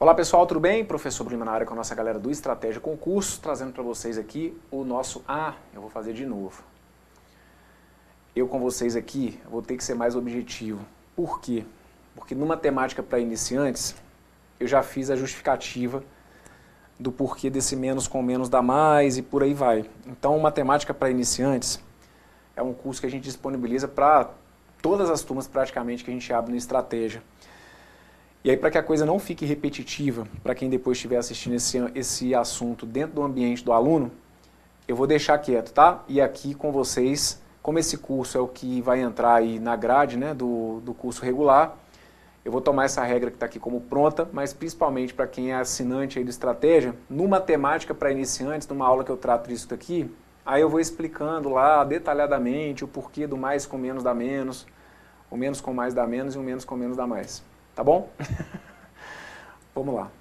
Olá pessoal, tudo bem? Professor Bruno na área com a nossa galera do Estratégia Concurso, trazendo para vocês aqui o nosso... eu vou fazer de novo. Eu com vocês aqui vou ter que ser mais objetivo. Por quê? Porque numa temática para iniciantes, eu já fiz a justificativa do porquê desse menos com menos dá mais e por aí vai. Então, matemática para iniciantes é um curso que a gente disponibiliza para todas as turmas praticamente que a gente abre no Estratégia. E aí, para que a coisa não fique repetitiva, para quem depois estiver assistindo esse assunto dentro do ambiente do aluno, eu vou deixar quieto, tá? E aqui com vocês, como esse curso é o que vai entrar aí na grade, né, do curso regular, eu vou tomar essa regra que está aqui como pronta, mas principalmente para quem é assinante aí do Estratégia, numa temática para iniciantes, numa aula que eu trato disso daqui, aí eu vou explicando lá detalhadamente o porquê do mais com menos dá menos, o menos com mais dá menos e o menos com menos dá mais. Tá bom? Vamos lá.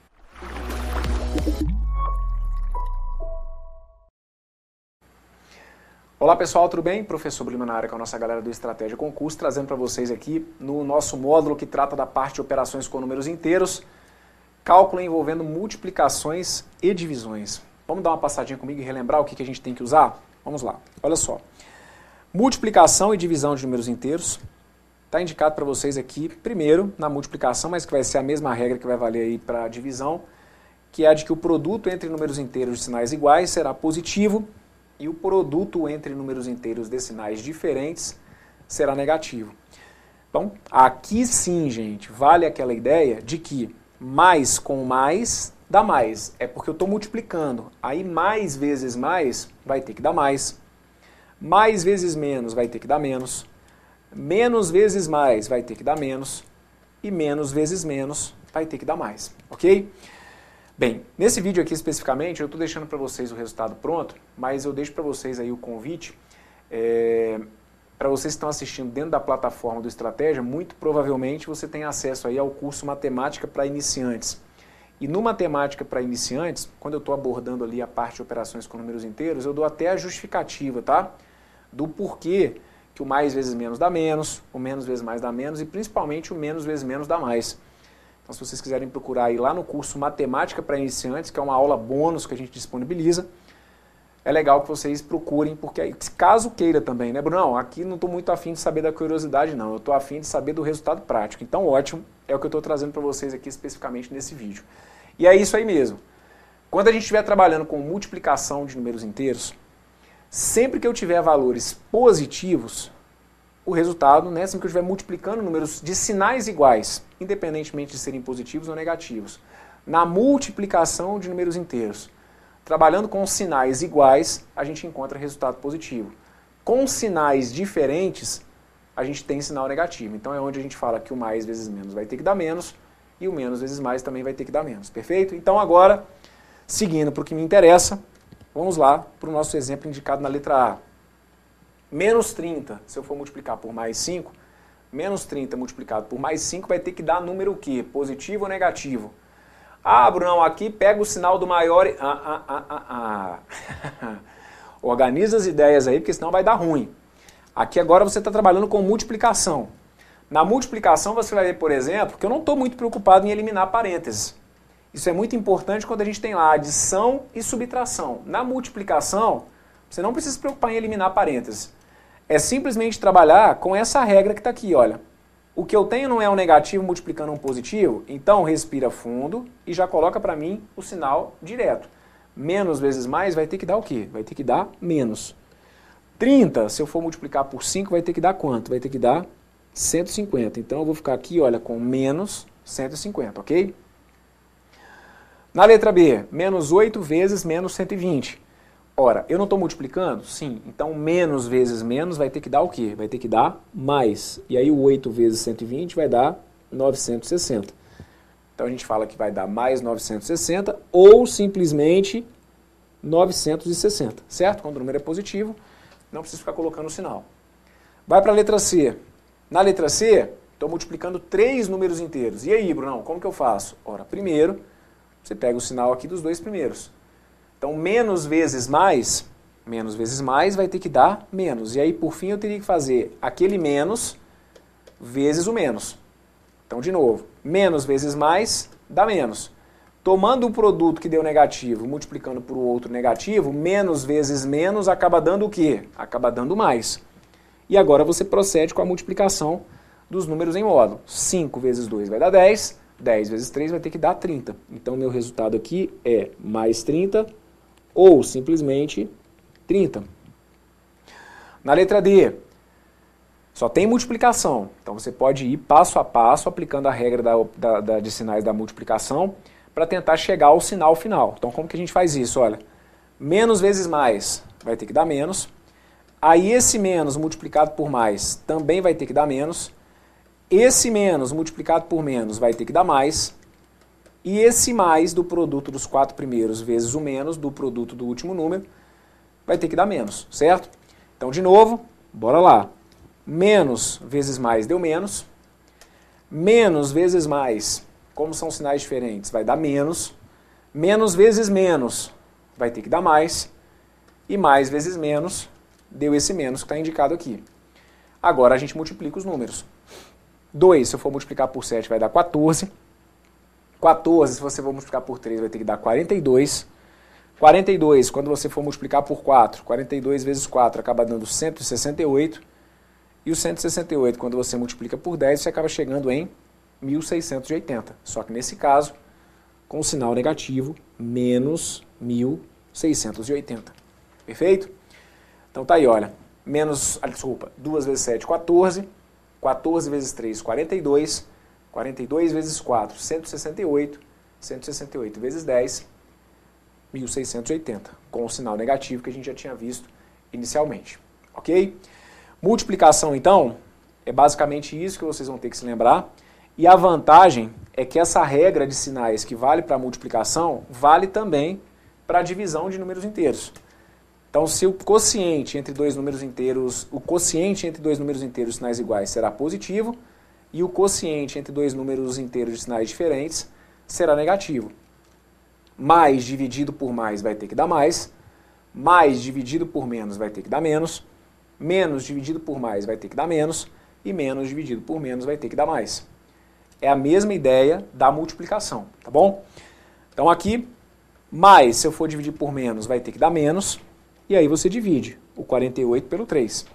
Olá pessoal, tudo bem? Professor Bruno na área com a nossa galera do Estratégia Concurso, trazendo para vocês aqui no nosso módulo que trata da parte de operações com números inteiros, cálculo envolvendo multiplicações e divisões. Vamos dar uma passadinha comigo e relembrar o que a gente tem que usar? Vamos lá, olha só. Multiplicação e divisão de números inteiros. Está indicado para vocês aqui, primeiro, na multiplicação, mas que vai ser a mesma regra que vai valer aí para a divisão, que é a de que o produto entre números inteiros de sinais iguais será positivo e o produto entre números inteiros de sinais diferentes será negativo. Então, aqui sim, gente, vale aquela ideia de que mais com mais dá mais. É porque eu estou multiplicando. Aí mais vezes mais vai ter que dar mais. Mais vezes menos vai ter que dar menos. Menos vezes mais vai ter que dar menos, e menos vezes menos vai ter que dar mais, ok? Bem, nesse vídeo aqui especificamente, eu estou deixando para vocês o resultado pronto, mas eu deixo para vocês aí o convite, para vocês que estão assistindo dentro da plataforma do Estratégia, muito provavelmente você tem acesso aí ao curso Matemática para Iniciantes. E no Matemática para Iniciantes, quando eu estou abordando ali a parte de operações com números inteiros, eu dou até a justificativa, tá? Do porquê que o mais vezes menos dá menos, o menos vezes mais dá menos e principalmente o menos vezes menos dá mais. Então, se vocês quiserem procurar aí lá no curso Matemática para Iniciantes, que é uma aula bônus que a gente disponibiliza, é legal que vocês procurem, porque aí, caso queira também, né, Brunão? Aqui não estou muito afim de saber da curiosidade, não. Eu estou afim de saber do resultado prático. Então, ótimo, é o que eu estou trazendo para vocês aqui especificamente nesse vídeo. E é isso aí mesmo. Quando a gente estiver trabalhando com multiplicação de números inteiros, sempre que eu tiver valores positivos, o resultado, né, sempre que eu estiver multiplicando números de sinais iguais, independentemente de serem positivos ou negativos, na multiplicação de números inteiros, trabalhando com sinais iguais, a gente encontra resultado positivo. Com sinais diferentes, a gente tem sinal negativo. Então é onde a gente fala que o mais vezes menos vai ter que dar menos e o menos vezes mais também vai ter que dar menos. Perfeito? Então agora, seguindo para o que me interessa, vamos lá para o nosso exemplo indicado na letra A. Menos 30, se eu for multiplicar por mais 5, menos 30 multiplicado por mais 5 vai ter que dar número o quê? Positivo ou negativo? Ah, Brunão, aqui pega o sinal do maior e... Organiza as ideias aí, porque senão vai dar ruim. Aqui agora você está trabalhando com multiplicação. Na multiplicação você vai ver, por exemplo, que eu não estou muito preocupado em eliminar parênteses. Isso é muito importante quando a gente tem lá adição e subtração. Na multiplicação, você não precisa se preocupar em eliminar parênteses. É simplesmente trabalhar com essa regra que está aqui, olha. O que eu tenho não é um negativo multiplicando um positivo, então respira fundo e já coloca para mim o sinal direto. Menos vezes mais vai ter que dar o quê? Vai ter que dar menos. 30, se eu for multiplicar por 5, vai ter que dar quanto? Vai ter que dar 150. Então eu vou ficar aqui, olha, com menos 150, ok? Na letra B, menos 8 vezes menos 120. Ora, eu não estou multiplicando? Sim. Então, menos vezes menos vai ter que dar o quê? Vai ter que dar mais. E aí, o 8 vezes 120 vai dar 960. Então, a gente fala que vai dar mais 960 ou simplesmente 960, certo? Quando o número é positivo, não precisa ficar colocando o sinal. Vai para a letra C. Na letra C, estou multiplicando 3 números inteiros. E aí, Brunão, como que eu faço? Ora, primeiro, você pega o sinal aqui dos dois primeiros. Então, menos vezes mais vai ter que dar menos. E aí, por fim, eu teria que fazer aquele menos vezes o menos. Então, de novo, menos vezes mais dá menos. Tomando o produto que deu negativo, multiplicando por outro negativo, menos vezes menos acaba dando o quê? Acaba dando mais. E agora você procede com a multiplicação dos números em módulo. 5 vezes 2 vai dar 10, 10 vezes 3 vai ter que dar 30. Então, meu resultado aqui é mais 30 ou simplesmente 30. Na letra D, só tem multiplicação. Então, você pode ir passo a passo aplicando a regra de sinais da multiplicação para tentar chegar ao sinal final. Então, como que a gente faz isso? Olha, menos vezes mais vai ter que dar menos. Aí, esse menos multiplicado por mais também vai ter que dar menos. Esse menos multiplicado por menos vai ter que dar mais. E esse mais do produto dos 4 primeiros vezes o menos do produto do último número vai ter que dar menos, certo? Então, de novo, bora lá. Menos vezes mais deu menos. Menos vezes mais, como são sinais diferentes, vai dar menos. Menos vezes menos vai ter que dar mais. E mais vezes menos deu esse menos que está indicado aqui. Agora a gente multiplica os números. 2, se eu for multiplicar por 7, vai dar 14. 14, se você for multiplicar por 3, vai ter que dar 42. 42, quando você for multiplicar por 4, 42 vezes 4 acaba dando 168. E o 168, quando você multiplica por 10, você acaba chegando em 1680. Só que nesse caso, com o sinal negativo, menos 1680. Perfeito? Então tá aí, olha. 2 vezes 7, 14. 14 vezes 3, 42. 42 vezes 4, 168. 168 vezes 10, 1680. Com o sinal negativo que a gente já tinha visto inicialmente. Ok? Multiplicação, então, é basicamente isso que vocês vão ter que se lembrar. E a vantagem é que essa regra de sinais que vale para a multiplicação, vale também para a divisão de números inteiros. Então, se o quociente entre dois números inteiros, de sinais iguais será positivo, e o quociente entre dois números inteiros de sinais diferentes será negativo. Mais dividido por mais vai ter que dar mais dividido por menos vai ter que dar menos dividido por mais vai ter que dar menos, e menos dividido por menos vai ter que dar mais. É a mesma ideia da multiplicação, tá bom? Então aqui, mais, se eu for dividir por menos, vai ter que dar menos, e aí você divide o 48 pelo 3.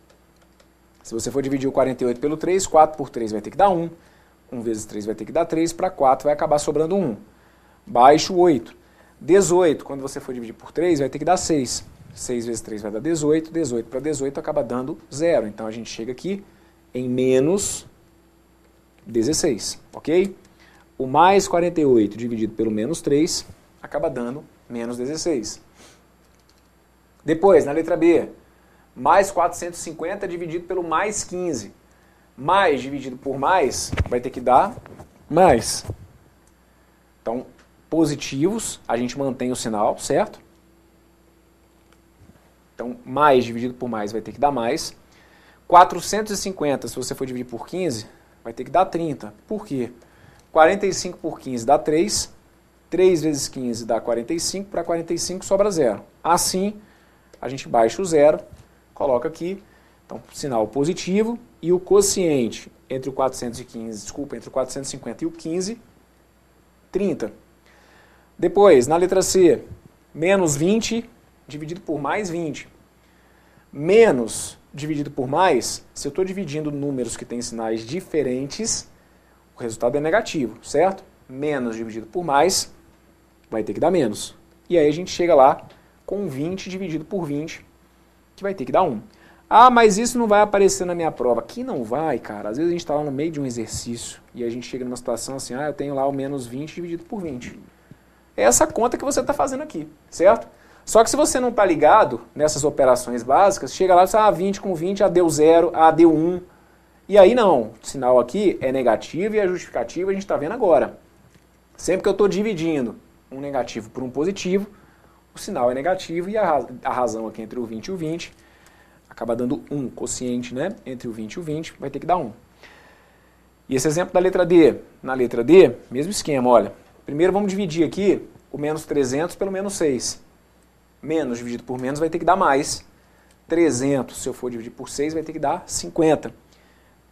Se você for dividir o 48 pelo 3, 4 por 3 vai ter que dar 1. 1 vezes 3 vai ter que dar 3, para 4 vai acabar sobrando 1. Baixo 8. 18, quando você for dividir por 3, vai ter que dar 6. 6 vezes 3 vai dar 18. 18 para 18 acaba dando 0. Então a gente chega aqui em menos 16, ok? O mais 48 dividido pelo menos 3 acaba dando menos 16. Depois, na letra B, mais 450 dividido pelo mais 15. Mais dividido por mais vai ter que dar mais. Então, positivos, a gente mantém o sinal, certo? Então, mais dividido por mais vai ter que dar mais. 450, se você for dividir por 15, vai ter que dar 30. Por quê? 45 por 15 dá 3. 3 vezes 15 dá 45. Para 45 sobra 0. Assim, a gente baixa o 0, coloca aqui, então, sinal positivo, e o quociente entre o 450 e o 15, 30. Depois, na letra C, menos 20 dividido por mais 20. Menos dividido por mais, se eu estou dividindo números que têm sinais diferentes, o resultado é negativo, certo? Menos dividido por mais vai ter que dar menos. E aí a gente chega lá com 20 dividido por 20, que vai ter que dar 1. Ah, mas isso não vai aparecer na minha prova. Aqui não vai, cara. Às vezes a gente está lá no meio de um exercício e a gente chega numa situação assim, eu tenho lá o menos 20 dividido por 20. É essa conta que você está fazendo aqui, certo? Só que se você não está ligado nessas operações básicas, chega lá e fala, 20 com 20, deu 0, deu 1. E aí não, o sinal aqui é negativo e a justificativa a gente está vendo agora. Sempre que eu estou dividindo um negativo por um positivo, o sinal é negativo e a razão aqui entre o 20 e o 20 acaba dando 1, quociente, né? Entre o 20 e o 20 vai ter que dar 1. E esse exemplo da letra D, na letra D, mesmo esquema, olha. Primeiro vamos dividir aqui o menos 300 pelo menos 6. Menos dividido por menos vai ter que dar mais. 300, se eu for dividir por 6, vai ter que dar 50. Então,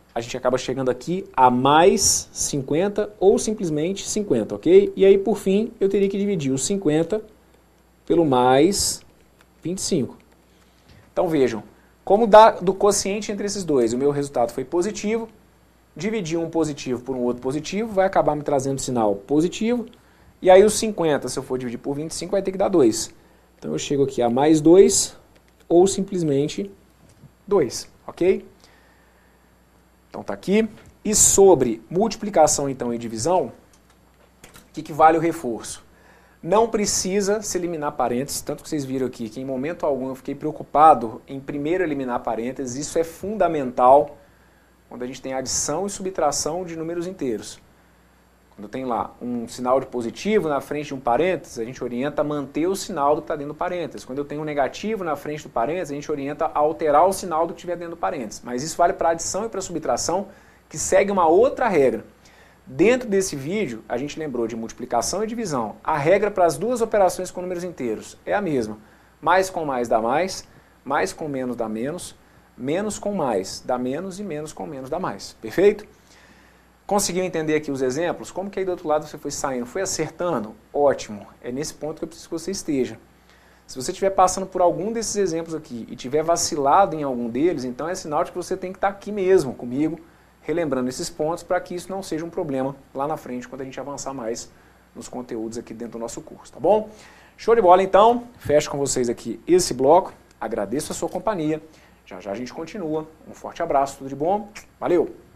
a gente acaba chegando aqui a mais 50 ou simplesmente 50, ok? E aí, por fim, eu teria que dividir os 50 pelo mais 25. Então vejam, como dá do quociente entre esses dois, o meu resultado foi positivo, dividir um positivo por um outro positivo, vai acabar me trazendo sinal positivo, e aí os 50, se eu for dividir por 25, vai ter que dar 2. Então eu chego aqui a mais 2, ou simplesmente 2, ok? Então tá aqui. E sobre multiplicação então e divisão, o que vale o reforço? Não precisa se eliminar parênteses, tanto que vocês viram aqui que em momento algum eu fiquei preocupado em primeiro eliminar parênteses. Isso é fundamental quando a gente tem adição e subtração de números inteiros. Quando tem lá um sinal de positivo na frente de um parênteses, a gente orienta a manter o sinal do que está dentro do parênteses. Quando eu tenho um negativo na frente do parênteses, a gente orienta a alterar o sinal do que estiver dentro do parênteses. Mas isso vale para adição e para subtração, que segue uma outra regra. Dentro desse vídeo, a gente lembrou de multiplicação e divisão. A regra para as duas operações com números inteiros é a mesma. Mais com mais dá mais com menos dá menos com mais dá menos e menos com menos dá mais. Perfeito? Conseguiu entender aqui os exemplos? Como que aí do outro lado você foi saindo? Foi acertando? Ótimo. É nesse ponto que eu preciso que você esteja. Se você estiver passando por algum desses exemplos aqui e tiver vacilado em algum deles, então é sinal de que você tem que estar aqui mesmo comigo, relembrando esses pontos para que isso não seja um problema lá na frente, quando a gente avançar mais nos conteúdos aqui dentro do nosso curso, tá bom? Show de bola então, fecho com vocês aqui esse bloco, agradeço a sua companhia, já já a gente continua, um forte abraço, tudo de bom, valeu!